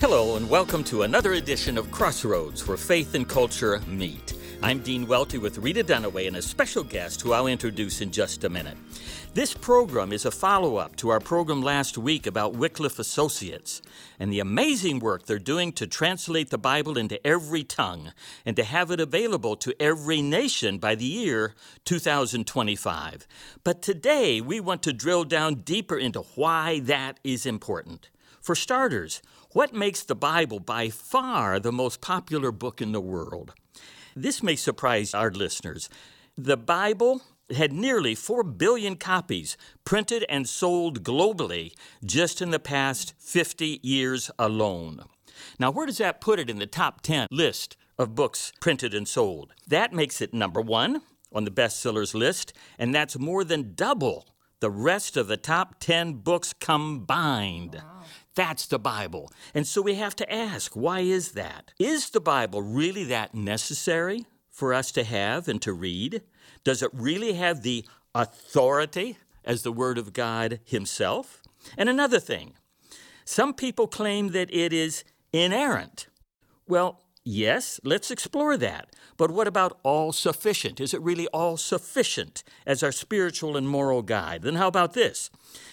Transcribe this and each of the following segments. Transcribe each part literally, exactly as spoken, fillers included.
Hello, and welcome to another edition of Crossroads, where faith and culture meet. I'm Dean Welty with Rita Dunaway and a special guest who I'll introduce in just a minute. This program is a follow-up to our program last week about Wycliffe Associates and the amazing work they're doing to translate the Bible into every tongue and to have it available to every nation by the year two thousand twenty-five. But today, we want to drill down deeper into why that is important. For starters, what makes the Bible by far the most popular book in the world? This may surprise our listeners. The Bible had nearly four billion copies printed and sold globally just in the past fifty years alone. Now, where does that put it in the top ten list of books printed and sold? That makes it number one on the bestsellers list, and that's more than double the rest of the top ten books combined. Wow. That's the Bible. And so we have to ask, why is that? Is the Bible really that necessary for us to have and to read? Does it really have the authority as the Word of God Himself? And another thing, some people claim that it is inerrant. Well, yes, let's explore that. But what about all-sufficient? Is it really all-sufficient as our spiritual and moral guide? Then how about this?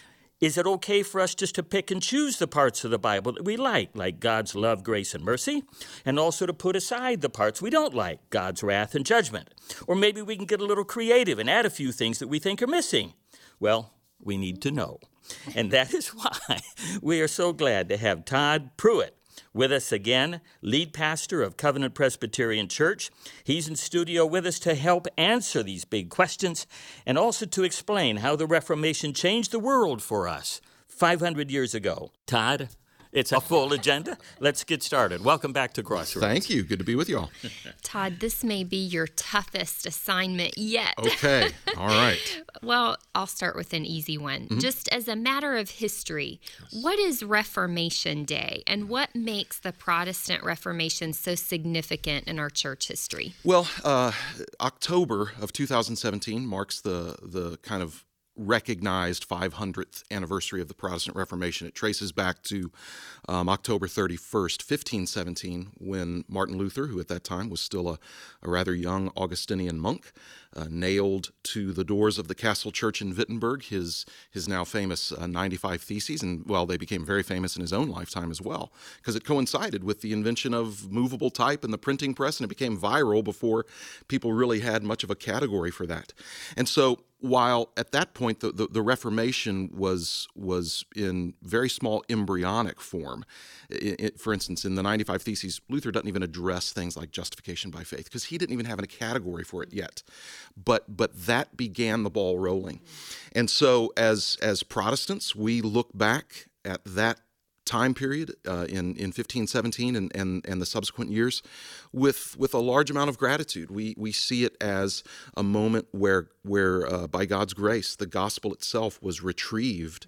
Is it okay for us just to pick and choose the parts of the Bible that we like, like God's love, grace, and mercy, and also to put aside the parts we don't like, God's wrath and judgment? Or maybe we can get a little creative and add a few things that we think are missing. Well, we need to know. And that is why we are so glad to have Todd Pruitt with us again, lead pastor of Covenant Presbyterian Church. He's in studio with us to help answer these big questions and also to explain how the Reformation changed the world for us five hundred years ago. Todd, it's a full agenda. Let's get started. Welcome back to Crossroads. Thank you. Good to be with you all. Todd, this may be your toughest assignment yet. Okay. All right. Well, I'll start with an easy one. Mm-hmm. Just as a matter of history, what is Reformation Day, and what makes the Protestant Reformation so significant in our church history? Well, uh, October of two thousand seventeen marks the the kind of recognized five hundredth anniversary of the Protestant Reformation. It traces back to um, October thirty-first, fifteen seventeen, when Martin Luther, who at that time was still a, a rather young Augustinian monk, uh, nailed to the doors of the Castle Church in Wittenberg his his now famous uh, ninety-five Theses, and, well, they became very famous in his own lifetime as well, because it coincided with the invention of movable type and the printing press, and it became viral before people really had much of a category for that. And so while at that point the, the, the Reformation was was in very small embryonic form, it, it, for instance, in the ninety-five Theses, Luther doesn't even address things like justification by faith because he didn't even have a category for it yet. But but that began the ball rolling. And so as as Protestants, we look back at that time period uh, in in fifteen seventeen and, and and the subsequent years with with a large amount of gratitude. We we see it as a moment where where uh, by God's grace the gospel itself was retrieved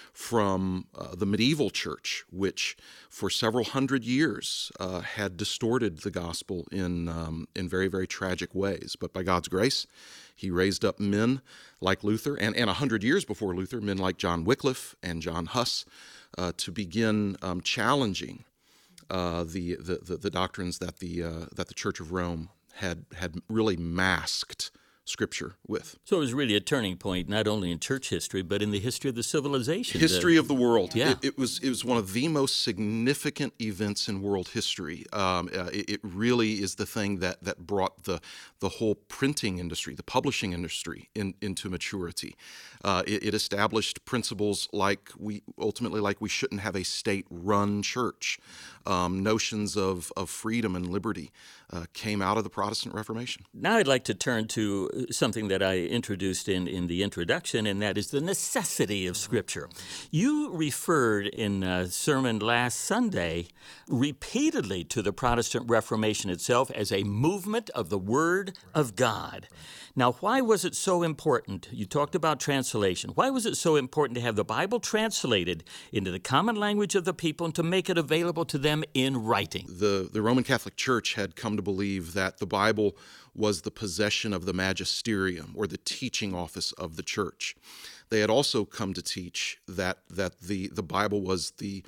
from uh, the medieval church, which for several hundred years uh, had distorted the gospel in um, in very very tragic ways. But by God's grace, He raised up men like Luther, and and a hundred years before Luther, men like John Wycliffe and John Huss, Uh, to begin um, challenging uh, the, the, the the doctrines that the uh, that the Church of Rome had had really masked Scripture with. So it was really a turning point, not only in church history, but in the history of the civilization. History of the world. Yeah. It, it was it was one of the most significant events in world history. Um, uh, it, it really is the thing that that brought the the whole printing industry, the publishing industry, in, into maturity. Uh, it, it established principles like we ultimately like we shouldn't have a state-run church. Um, notions of of freedom and liberty uh, came out of the Protestant Reformation. Now I'd like to turn to something that I introduced in, in the introduction, and that is the necessity of Scripture. You referred in a sermon last Sunday repeatedly to the Protestant Reformation itself as a movement of the Word of God. Now, why was it so important? You talked about translation. Why was it so important to have the Bible translated into the common language of the people and to make it available to them in writing? The, the Roman Catholic Church had come to believe that the Bible was the possession of the magisterium, or the teaching office of the church. They had also come to teach that that the, the Bible was the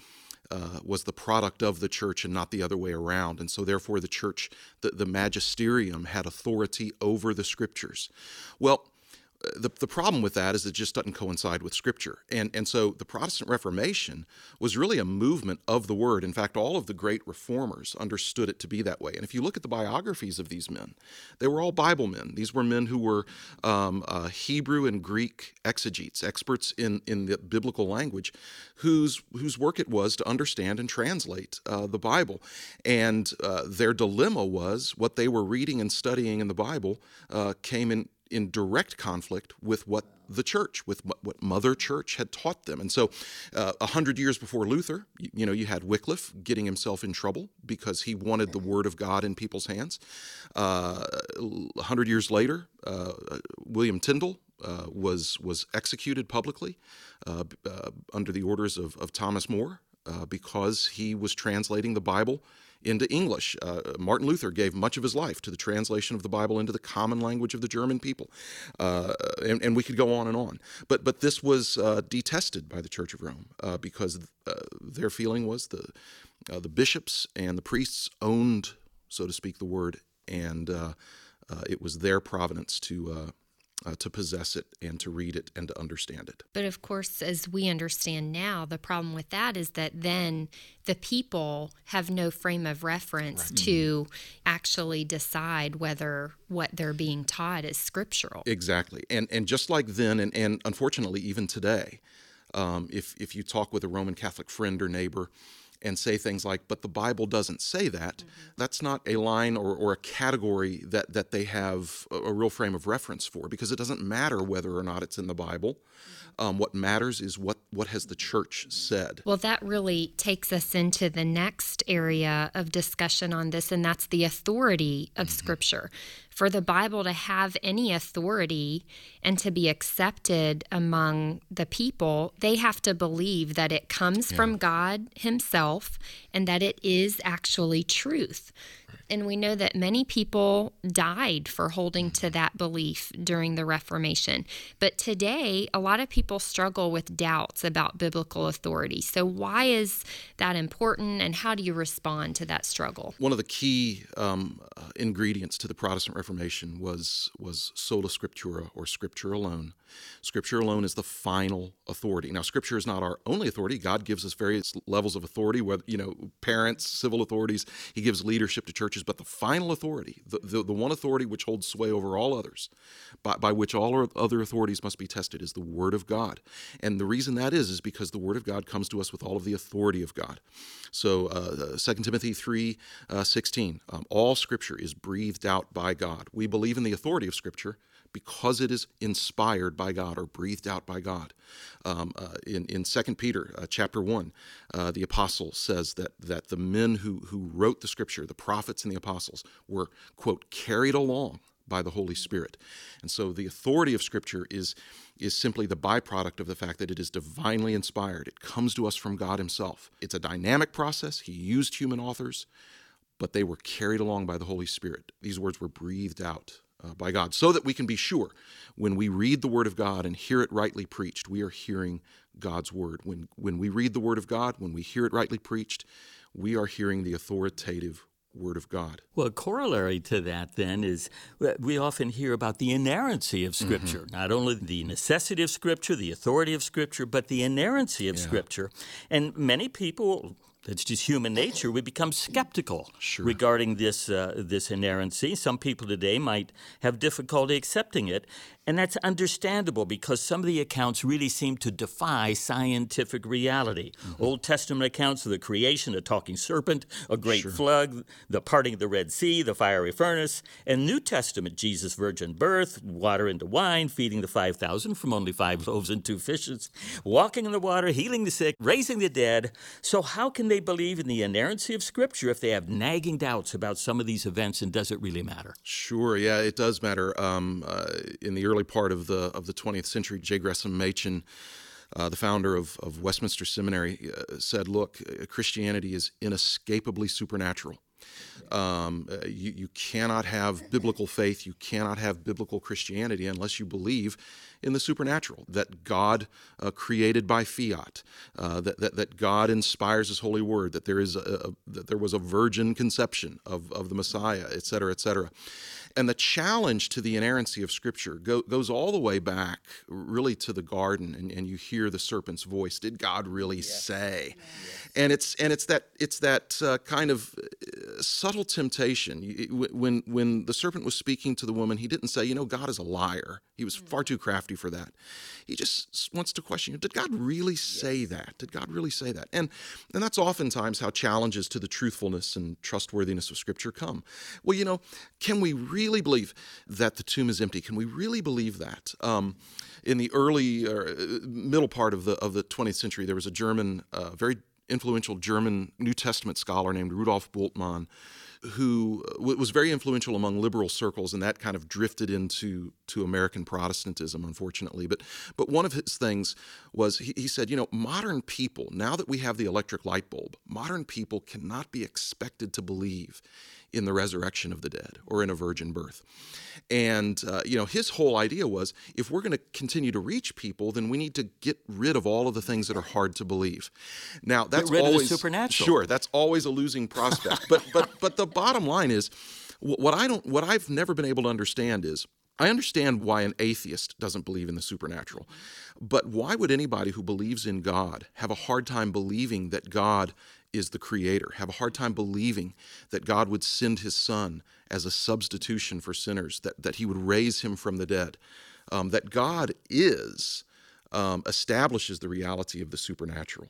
uh, was the product of the church and not the other way around. And so therefore the church, the, the magisterium, had authority over the Scriptures. Well, The, the problem with that is it just doesn't coincide with Scripture. And, and so the Protestant Reformation was really a movement of the Word. In fact, all of the great reformers understood it to be that way. And if you look at the biographies of these men, they were all Bible men. These were men who were um, uh, Hebrew and Greek exegetes, experts in, in the biblical language, whose, whose work it was to understand and translate uh, the Bible. And uh, their dilemma was what they were reading and studying in the Bible uh, came in in direct conflict with what the church, with what, what Mother Church had taught them. And so uh, a hundred years before Luther, you, you know, you had Wycliffe getting himself in trouble because he wanted the Word of God in people's hands. Uh, a hundred years later, uh, William Tyndale uh, was was executed publicly uh, uh, under the orders of, of Thomas More uh, because he was translating the Bible into English. Uh, Martin Luther gave much of his life to the translation of the Bible into the common language of the German people. Uh, and, and we could go on and on. But but this was uh, detested by the Church of Rome uh, because uh, their feeling was the, uh, the bishops and the priests owned, so to speak, the Word, and uh, uh, it was their providence to uh, Uh, to possess it and to read it and to understand it. But of course, as we understand now, the problem with that is that then the people have no frame of reference right. to actually decide whether what they're being taught is scriptural. Exactly. And and just like then, and, and unfortunately even today, um, if, if you talk with a Roman Catholic friend or neighbor and say things like, but the Bible doesn't say that, mm-hmm. that's not a line or, or a category that, that they have a, a real frame of reference for, because it doesn't matter whether or not it's in the Bible. Mm-hmm. Um, what matters is what, what has the church said. Well, that really takes us into the next area of discussion on this, and that's the authority of mm-hmm. Scripture. For the Bible to have any authority and to be accepted among the people, they have to believe that it comes yeah. from God Himself and that it is actually truth. And we know that many people died for holding to that belief during the Reformation. But today, a lot of people struggle with doubts about biblical authority. So why is that important, and how do you respond to that struggle? One of the key um, uh, ingredients to the Protestant Reformation was, was sola scriptura, or Scripture alone. Scripture alone is the final authority. Now, Scripture is not our only authority. God gives us various levels of authority, whether, you know, parents, civil authorities. He gives leadership to churches, but the final authority, the, the, the one authority which holds sway over all others, by, by which all other authorities must be tested, is the Word of God. And the reason that is, is because the Word of God comes to us with all of the authority of God. So uh, Second Timothy three sixteen, um, all Scripture is breathed out by God. We believe in the authority of Scripture because it is inspired by God or breathed out by God. Um, uh, in in Second Peter uh, chapter one, uh, the apostle says that that the men who who wrote the Scripture, the prophets and the apostles, were, quote, carried along by the Holy Spirit. And so the authority of Scripture is is simply the byproduct of the fact that it is divinely inspired. It comes to us from God Himself. It's a dynamic process. He used human authors, but they were carried along by the Holy Spirit. These words were breathed out Uh, by God, so that we can be sure when we read the Word of God and hear it rightly preached, we are hearing God's Word. When when we read the Word of God, when we hear it rightly preached, we are hearing the authoritative Word of God. Well, corollary to that then is we often hear about the inerrancy of Scripture, mm-hmm. not only the necessity of Scripture, the authority of Scripture, but the inerrancy of yeah. Scripture. And many people, it's just human nature, we become skeptical sure. regarding this uh, this inerrancy. Some people today might have difficulty accepting it, and that's understandable because some of the accounts really seem to defy scientific reality. Mm-hmm. Old Testament accounts of the creation, a talking serpent, a great sure. flood, the parting of the Red Sea, the fiery furnace, and New Testament, Jesus' virgin birth, water into wine, feeding the five thousand from only five loaves and two fishes, walking in the water, healing the sick, raising the dead. So how can they believe in the inerrancy of Scripture if they have nagging doubts about some of these events, and does it really matter? Sure, yeah, it does matter. Um, uh, in the early part of the of the twentieth century, J. Gresham Machen, uh, the founder of, of Westminster Seminary, uh, said, look, Christianity is inescapably supernatural. Um, uh, you, you cannot have biblical faith, you cannot have biblical Christianity unless you believe in the supernatural, that God uh, created by fiat, uh, that, that that God inspires His holy word, that there is a, a, that there was a virgin conception of, of the Messiah, et cetera, et cetera. And the challenge to the inerrancy of Scripture go, goes all the way back, really, to the garden, and, and you hear the serpent's voice. Did God really yes. say? Yes. And it's and it's that it's that uh, kind of uh, subtle temptation. When when the serpent was speaking to the woman, he didn't say, you know, God is a liar. He was far too crafty for that. He just wants to question you. Did God really say yes. that? Did God really say that? And and that's oftentimes how challenges to the truthfulness and trustworthiness of Scripture come. Well, you know, can we really believe that the tomb is empty? Can we really believe that? Um, in the early or middle part of the of the twentieth century, there was a German, uh, very influential German New Testament scholar named Rudolf Bultmann, who was very influential among liberal circles, and that kind of drifted into to American Protestantism, unfortunately. But but one of his things was he, he said, you know, modern people, now that we have the electric light bulb, modern people cannot be expected to believe in the resurrection of the dead or in a virgin birth. And, uh, you know, his whole idea was, if we're going to continue to reach people, then we need to get rid of all of the things that are hard to believe. Now, that's get rid always of the supernatural. Sure, that's always a losing prospect. but but but the bottom line is, what I don't, what I've never been able to understand is, I understand why an atheist doesn't believe in the supernatural, but why would anybody who believes in God have a hard time believing that God is the creator, have a hard time believing that God would send his son as a substitution for sinners, that, that he would raise him from the dead, um, that God is, um, establishes the reality of the supernatural.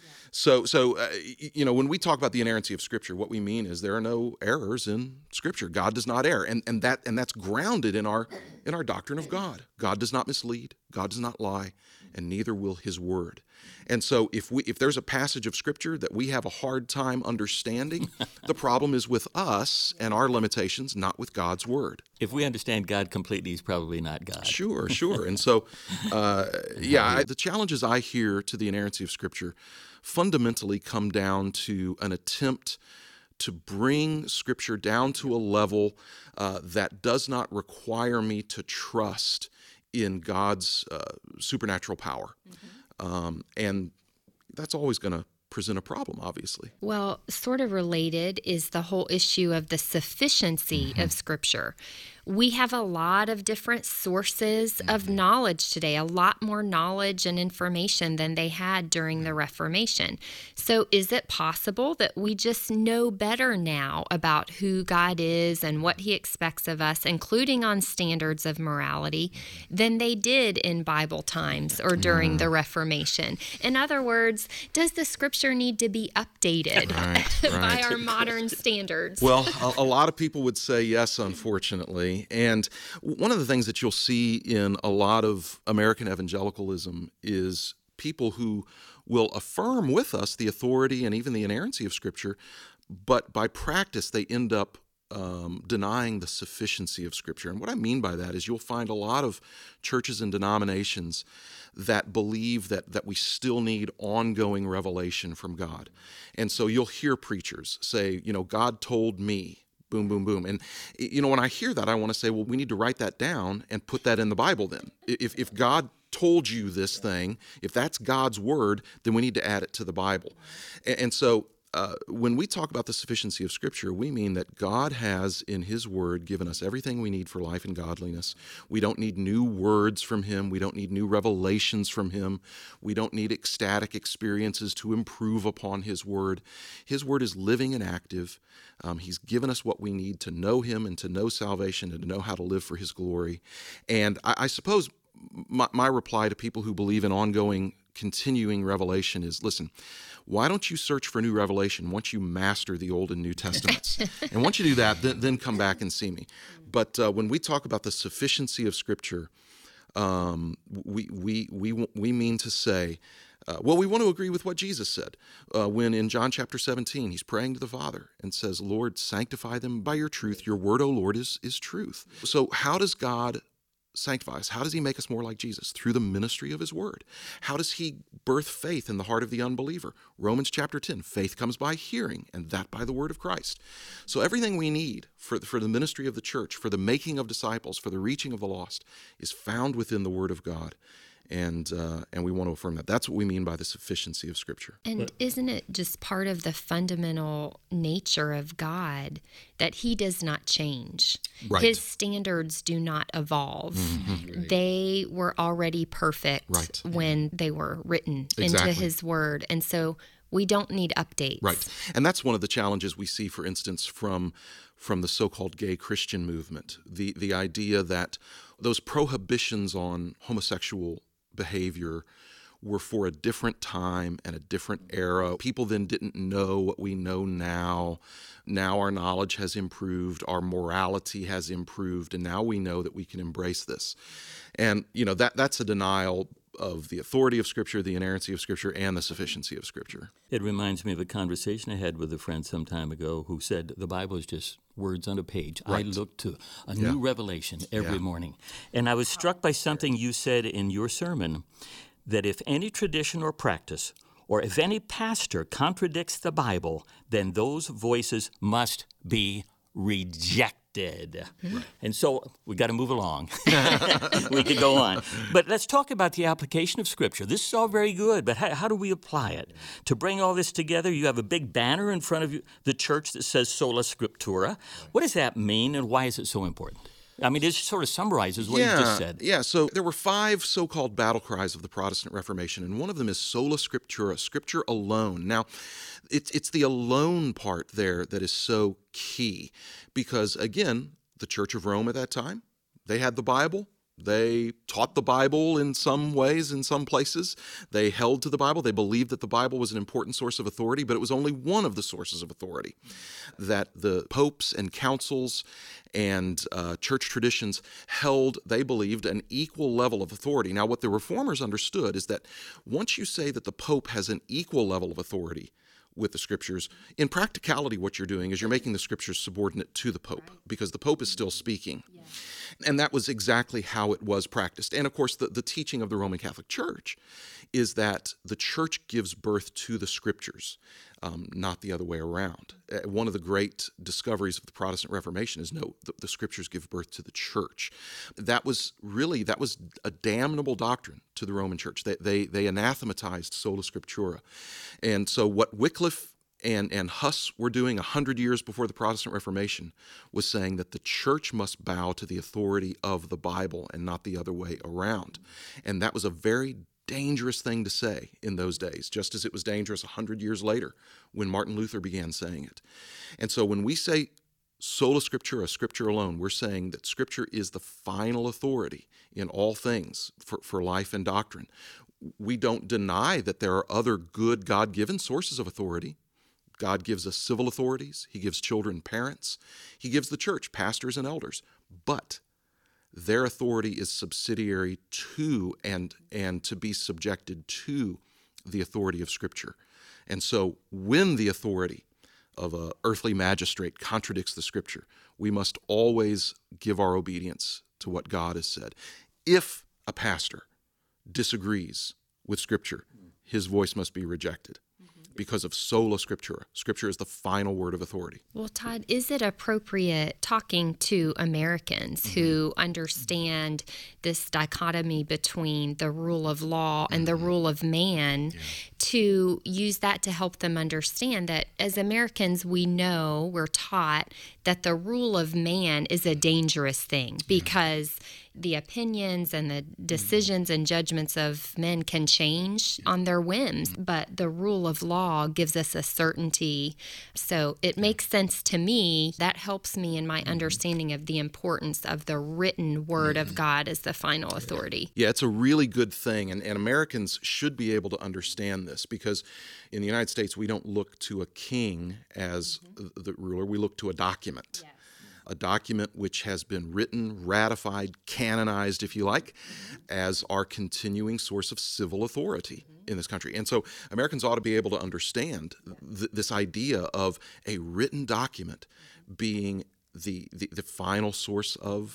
So, so uh, you know, when we talk about the inerrancy of Scripture, what we mean is there are no errors in Scripture. God does not err, and and that and that's grounded in our in our doctrine of God. God does not mislead. God does not lie, and neither will His Word. And so, if we if there's a passage of Scripture that we have a hard time understanding, the problem is with us and our limitations, not with God's Word. If we understand God completely, He's probably not God. Sure, sure. And so, uh, yeah, I, the challenges I hear to the inerrancy of Scripture fundamentally come down to an attempt to bring Scripture down to a level uh, that does not require me to trust in God's uh, supernatural power. Mm-hmm. Um, and that's always going to present a problem, obviously. Well, sort of related is the whole issue of the sufficiency mm-hmm. of Scripture. We have a lot of different sources mm-hmm. of knowledge today, a lot more knowledge and information than they had during the Reformation. So is it possible that we just know better now about who God is and what He expects of us, including on standards of morality, than they did in Bible times or during mm. the Reformation? In other words, does the Scripture need to be updated right, by right. our modern standards? Well, a, a lot of people would say yes, unfortunately. And one of the things that you'll see in a lot of American evangelicalism is people who will affirm with us the authority and even the inerrancy of Scripture, but by practice they end up um, denying the sufficiency of Scripture. And what I mean by that is you'll find a lot of churches and denominations that believe that that we still need ongoing revelation from God. And so you'll hear preachers say, you know, God told me, boom, boom, boom. And, you know, when I hear that, I want to say, well, we need to write that down and put that in the Bible then. If if God told you this thing, if that's God's word, then we need to add it to the Bible. And, and so uh, when we talk about the sufficiency of Scripture, we mean that God has in His word given us everything we need for life and godliness. We don't need new words from Him. We don't need new revelations from Him. We don't need ecstatic experiences to improve upon His word. His word is living and active. Um, he's given us what we need to know Him and to know salvation and to know how to live for His glory. And I, I suppose my, my reply to people who believe in ongoing, continuing revelation is, listen, why don't you search for new revelation once you master the Old and New Testaments? And once you do that, then, then come back and see me. But uh, when we talk about the sufficiency of Scripture, um, we, we, we, we mean to say, Uh, well, we want to agree with what Jesus said uh, when in John chapter seventeen, He's praying to the Father and says, Lord, sanctify them by your truth. Your word, O Lord, is, is truth. So how does God sanctify us? How does he make us more like Jesus? Through the ministry of his word. How does he birth faith in the heart of the unbeliever? Romans chapter ten, faith comes by hearing, and that by the word of Christ. So everything we need for, for the ministry of the church, for the making of disciples, for the reaching of the lost, is found within the word of God. And uh, and we want to affirm that. That's what we mean by the sufficiency of Scripture. And isn't it just part of the fundamental nature of God that he does not change? Right. His standards do not evolve. Mm-hmm. They were already perfect right. when they were written exactly. into his word. And so we don't need updates. Right. And that's one of the challenges we see, for instance, from from the so-called gay Christian movement. The the idea that those prohibitions on homosexual behavior were for a different time and a different era. People then didn't know what we know now. Now our knowledge has improved, our morality has improved, and now we know that we can embrace this. And, you know, that that's a denial of the authority of Scripture, the inerrancy of Scripture, and the sufficiency of Scripture. It reminds me of a conversation I had with a friend some time ago who said the Bible is just words on a page. Right. I look to a yeah. new revelation every yeah. morning. And I was struck by something you said in your sermon, that if any tradition or practice, or if any pastor contradicts the Bible, then those voices must be rejected. Right. And so we got to move along. We could go on. But let's talk about the application of Scripture. This is all very good, but how, how do we apply it? To bring all this together, you have a big banner in front of you, the church that says Sola Scriptura. What does that mean, and why is it so important? I mean, it sort of summarizes what yeah, you just said. Yeah, so there were five so-called battle cries of the Protestant Reformation, and one of them is Sola Scriptura, Scripture alone. Now, it's it's the alone part there that is so key, because, again, the Church of Rome at that time, they had the Bible. They taught the Bible in some ways, in some places. They held to the Bible. They believed that the Bible was an important source of authority, but it was only one of the sources of authority. That the popes and councils and uh, church traditions held, they believed, an equal level of authority. Now, what the Reformers understood is that once you say that the Pope has an equal level of authority with the Scriptures, in practicality what you're doing is you're making the Scriptures subordinate to the Pope, because the Pope is still speaking. Yeah. And that was exactly how it was practiced. And of course, the, the teaching of the Roman Catholic Church is that the Church gives birth to the Scriptures, um, not the other way around. Uh, one of the great discoveries of the Protestant Reformation is no, the, the Scriptures give birth to the Church. That was really, that was a damnable doctrine to the Roman Church. They, they, they anathematized Sola Scriptura. And so what Wycliffe and, and Huss were doing a hundred years before the Protestant Reformation was saying that the church must bow to the authority of the Bible and not the other way around. And that was a very dangerous thing to say in those days, just as it was dangerous a hundred years later when Martin Luther began saying it. And so when we say Sola Scriptura, Scripture alone, we're saying that Scripture is the final authority in all things for, for life and doctrine. We don't deny that there are other good God-given sources of authority. God gives us civil authorities. He gives children parents. He gives the church pastors and elders. But their authority is subsidiary to and, and to be subjected to the authority of Scripture. And so when the authority of an earthly magistrate contradicts the Scripture, we must always give our obedience to what God has said. If a pastor disagrees with Scripture, his voice must be rejected. Because of Sola Scriptura. Scripture is the final word of authority. Well, Todd, is it appropriate talking to Americans mm-hmm. who understand this dichotomy between the rule of law and mm-hmm. the rule of man yeah. to use that to help them understand that as Americans, we know, we're taught that the rule of man is a dangerous thing because the opinions and the decisions and judgments of men can change on their whims, but the rule of law gives us a certainty. So it makes sense to me. That helps me in my understanding of the importance of the written word of God as the final authority. Yeah, it's a really good thing, and, and Americans should be able to understand this because in the United States, we don't look to a king as mm-hmm. the ruler. We look to a document. Yes. A document which has been written, ratified, canonized, if you like, mm-hmm. as our continuing source of civil authority mm-hmm. in this country. And so Americans ought to be able to understand th- this idea of a written document being the, the, the final source of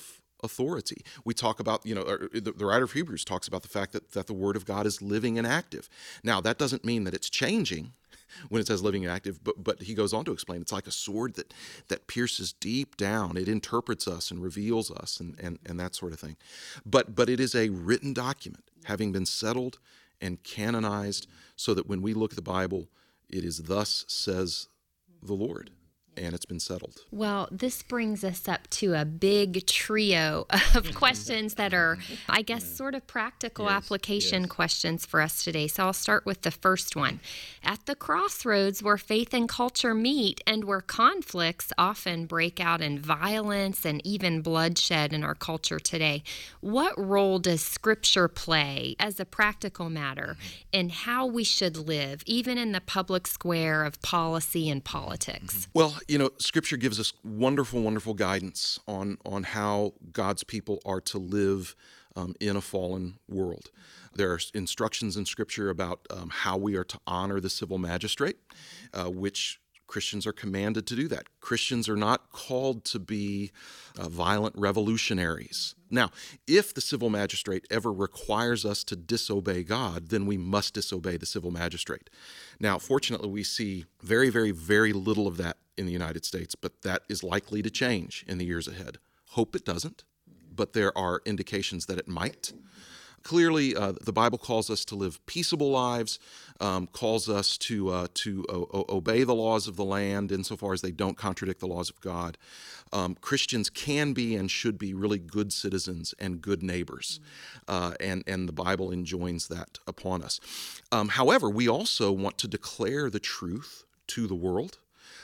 authority. We talk about, you know, the, the writer of Hebrews talks about the fact that, that the Word of God is living and active. Now, that doesn't mean that it's changing when it says living and active, but but he goes on to explain it's like a sword that that pierces deep down. It interprets us and reveals us and, and, and that sort of thing. But but it is a written document, having been settled and canonized, so that when we look at the Bible, it is thus says the Lord. And it's been settled. Well, this brings us up to a big trio of questions that are, I guess, sort of practical yes, application yes. questions for us today. So I'll start with the first one. At the crossroads where faith and culture meet and where conflicts often break out in violence and even bloodshed in our culture today, what role does Scripture play as a practical matter in how we should live, even in the public square of policy and politics? Well, you know, Scripture gives us wonderful, wonderful guidance on, on how God's people are to live um, in a fallen world. There are instructions in Scripture about um, how we are to honor the civil magistrate, uh, which Christians are commanded to do that. Christians are not called to be uh, violent revolutionaries. Now, if the civil magistrate ever requires us to disobey God, then we must disobey the civil magistrate. Now, fortunately, we see very, very, very little of that in the United States, but that is likely to change in the years ahead. Hope it doesn't, but there are indications that it might. Clearly, uh, the Bible calls us to live peaceable lives, um, calls us to uh, to o- obey the laws of the land insofar as they don't contradict the laws of God. Um, Christians can be and should be really good citizens and good neighbors, uh, and, and the Bible enjoins that upon us. Um, however, we also want to declare the truth to the world.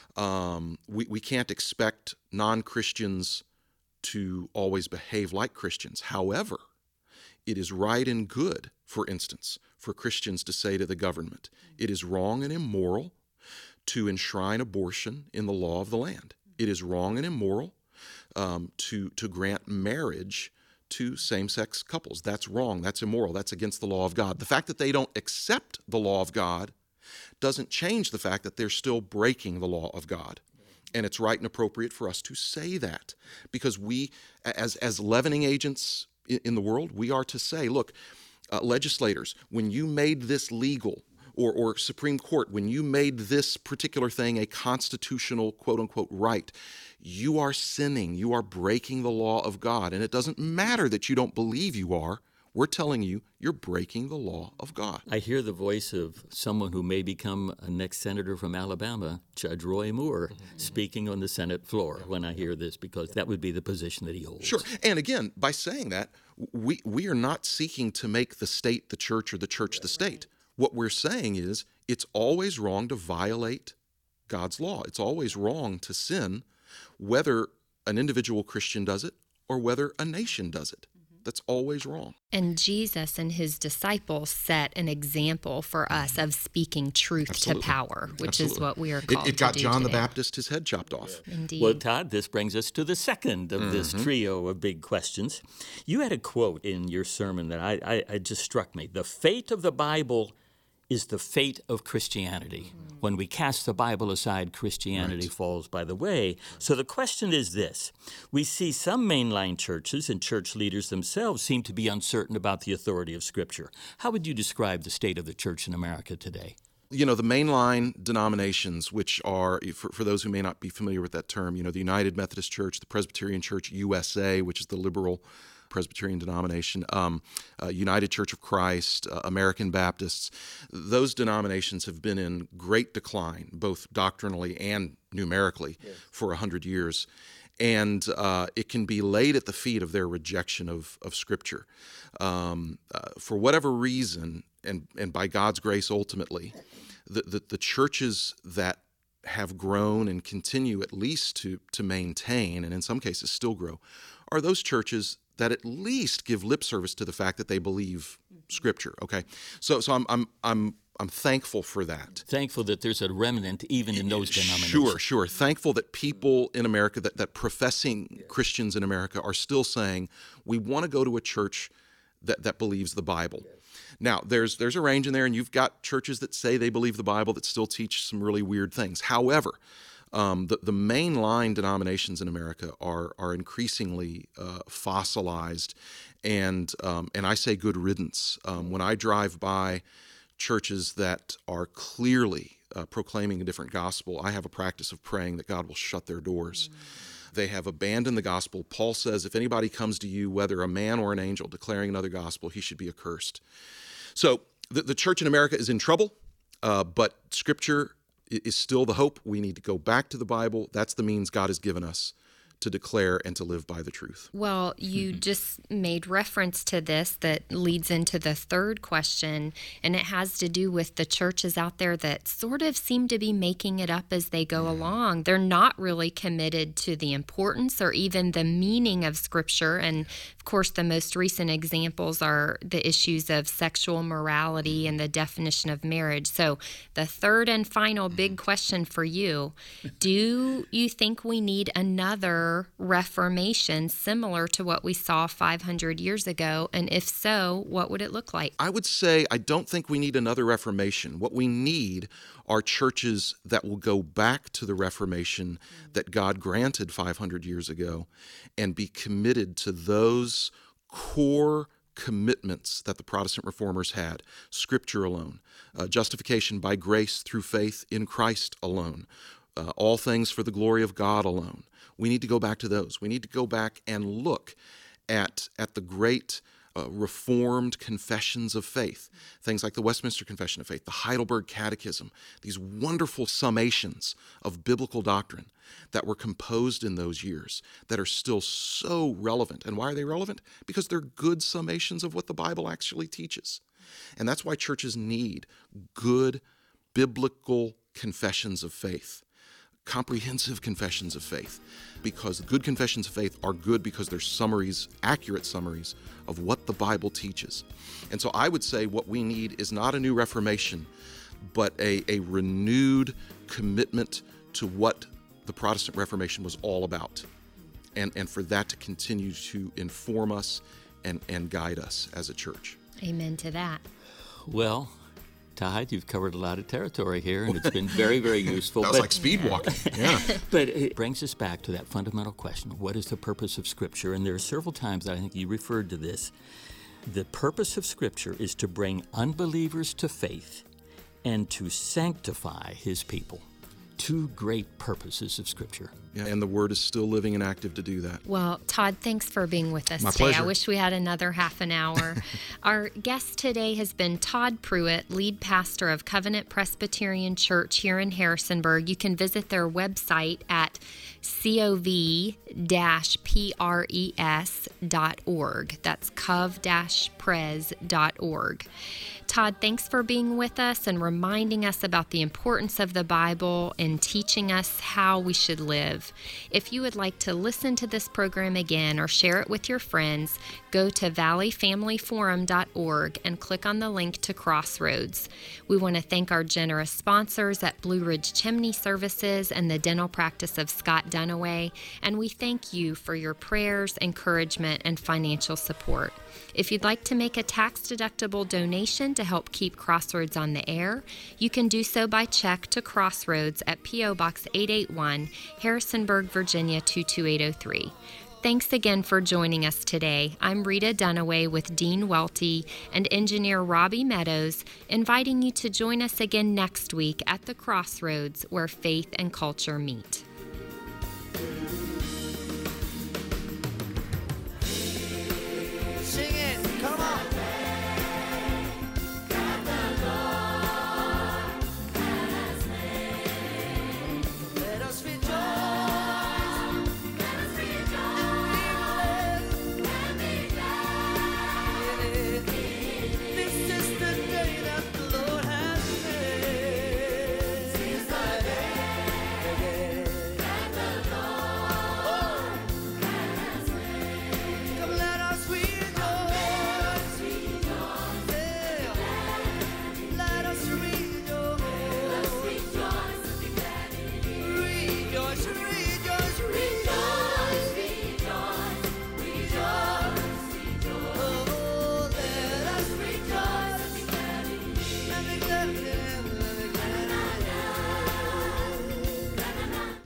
Um, we, we can't expect non-Christians to always behave like Christians. However, it is right and good, for instance, for Christians to say to the government, it is wrong and immoral to enshrine abortion in the law of the land. It is wrong and immoral um, to, to grant marriage to same-sex couples. That's wrong. That's immoral. That's against the law of God. The fact that they don't accept the law of God doesn't change the fact that they're still breaking the law of God. And it's right and appropriate for us to say that, because we, as, as leavening agents in the world, we are to say, look, uh, legislators, when you made this legal, or, or Supreme Court, when you made this particular thing a constitutional, quote-unquote, right, you are sinning. You are breaking the law of God. And it doesn't matter that you don't believe you are. We're telling you, you're breaking the law of God. I hear the voice of someone who may become a next senator from Alabama, Judge Roy Moore, mm-hmm. speaking on the Senate floor when I hear this, because that would be the position that he holds. Sure. And again, by saying that, we, we are not seeking to make the state the church or the church the state. What we're saying is it's always wrong to violate God's law. It's always wrong to sin, whether an individual Christian does it or whether a nation does it. That's always wrong. And Jesus and his disciples set an example for us of speaking truth Absolutely. to power, which Absolutely. is what we are called it, it got to do John today. the Baptist his head chopped off. Indeed. Well, Todd, this brings us to the second of Mm-hmm. this trio of big questions. You had a quote in your sermon that I, I, I just struck me. The fate of the Bible is the fate of Christianity. Mm-hmm. When we cast the Bible aside, Christianity right. falls by the way. So the question is this. We see some mainline churches and church leaders themselves seem to be uncertain about the authority of Scripture. How would you describe the state of the church in America today? You know, the mainline denominations, which are, for, for those who may not be familiar with that term, you know, the United Methodist Church, the Presbyterian Church U S A, which is the liberal Presbyterian denomination, um, uh, United Church of Christ, uh, American Baptists, those denominations have been in great decline, both doctrinally and numerically, yes. for a hundred years. And uh, it can be laid at the feet of their rejection of, of Scripture. Um, uh, for whatever reason, and, and by God's grace ultimately, the, the, the churches that have grown and continue at least to, to maintain, and in some cases still grow, are those churches that at least give lip service to the fact that they believe Scripture. Okay, so so I'm I'm I'm I'm thankful for that. Thankful that there's a remnant even in those denominations. Sure, sure. Thankful that people in America, that, that professing yeah. Christians in America are still saying, we want to go to a church that, that believes the Bible. Yes. Now, there's there's a range in there, and you've got churches that say they believe the Bible that still teach some really weird things. However, Um, the, the mainline denominations in America are are increasingly uh, fossilized, and um, and I say good riddance. Um, when I drive by churches that are clearly uh, proclaiming a different gospel, I have a practice of praying that God will shut their doors. Mm. They have abandoned the gospel. Paul says, if anybody comes to you, whether a man or an angel, declaring another gospel, he should be accursed. So the, the church in America is in trouble, uh, but Scripture is still the hope. We need to go back to the Bible. That's the means God has given us to declare and to live by the truth. Well, you mm-hmm. just made reference to this that leads into the third question, and it has to do with the churches out there that sort of seem to be making it up as they go yeah. along. They're not really committed to the importance or even the meaning of Scripture, and of course the most recent examples are the issues of sexual morality and the definition of marriage. So the third and final big question for you, do you think we need another Reformation similar to what we saw five hundred years ago? And if so, what would it look like? I would say I don't think we need another Reformation. What we need are churches that will go back to the Reformation that God granted five hundred years ago and be committed to those core commitments that the Protestant reformers had. Scripture alone, uh, justification by grace through faith in Christ alone, uh, all things for the glory of God alone. We need to go back to those. We need to go back and look at, at the great uh, Reformed confessions of faith, things like the Westminster Confession of Faith, the Heidelberg Catechism, these wonderful summations of biblical doctrine that were composed in those years that are still so relevant. And why are they relevant? Because they're good summations of what the Bible actually teaches. And that's why churches need good biblical confessions of faith. Comprehensive confessions of faith, because good confessions of faith are good because they're summaries, accurate summaries of what the Bible teaches. And so I would say what we need is not a new Reformation, but a, a renewed commitment to what the Protestant Reformation was all about, and, and for that to continue to inform us and, and guide us as a church. Amen to that. Well, Todd, you've covered a lot of territory here, and it's been very, very useful. That was but, like speed walking. Yeah. But it brings us back to that fundamental question, what is the purpose of Scripture? And there are several times that I think you referred to this. The purpose of Scripture is to bring unbelievers to faith and to sanctify His people. Two great purposes of Scripture. Yeah, and the Word is still living and active to do that. Well, Todd, thanks for being with us My today. pleasure. I wish we had another half an hour. Our guest today has been Todd Pruitt, lead pastor of Covenant Presbyterian Church here in Harrisonburg. You can visit their website at cov dash pres dot org. That's cov dash pres dot org. Todd, thanks for being with us and reminding us about the importance of the Bible and teaching us how we should live. If you would like to listen to this program again or share it with your friends, go to valley family forum dot org and click on the link to Crossroads. We want to thank our generous sponsors at Blue Ridge Chimney Services and the dental practice of Scott Dunaway, and we thank you for your prayers, encouragement, and financial support. If you'd like to make a tax-deductible donation to help keep Crossroads on the air, you can do so by check to Crossroads at P O Box eight eighty-one, Harrisonburg, Virginia two two eight oh three. Thanks again for joining us today. I'm Rita Dunaway with Dean Welty and engineer Robbie Meadows, inviting you to join us again next week at the Crossroads where faith and culture meet.